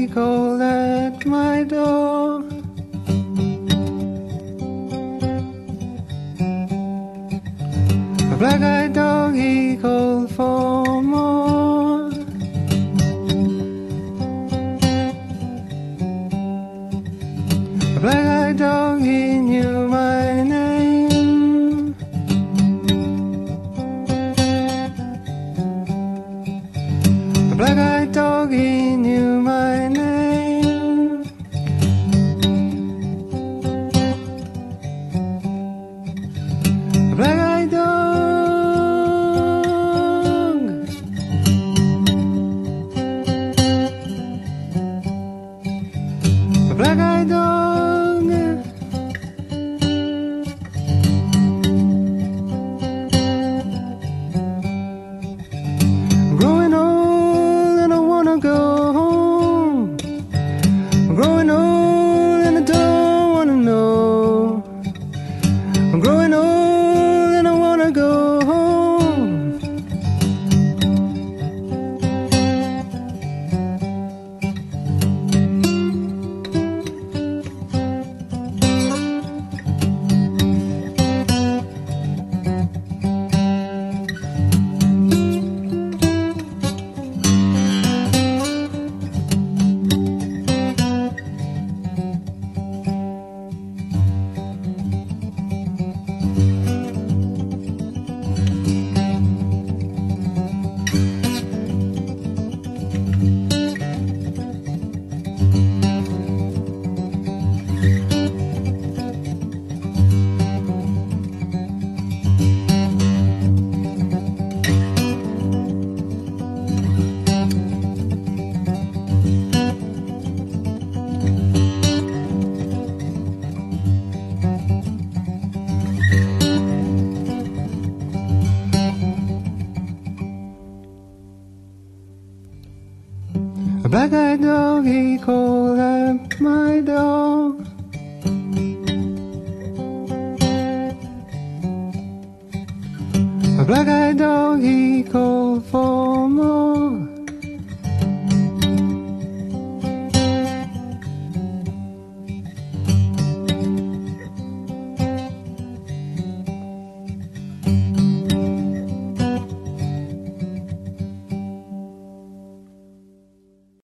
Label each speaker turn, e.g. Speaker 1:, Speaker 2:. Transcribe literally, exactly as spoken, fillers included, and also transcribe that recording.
Speaker 1: he called at my door. A black-eyed dog, he called for more. A black-eyed dog, he knew my name. A black-eyed dog, he knew my name. A black-eyed dog. A black-eyed dog. Growing old and I wanna go home. I'm growing old and I don't wanna know. I'm growing old and I wanna go home. A black-eyed dog, he called at my door. A black-eyed dog, he called for more.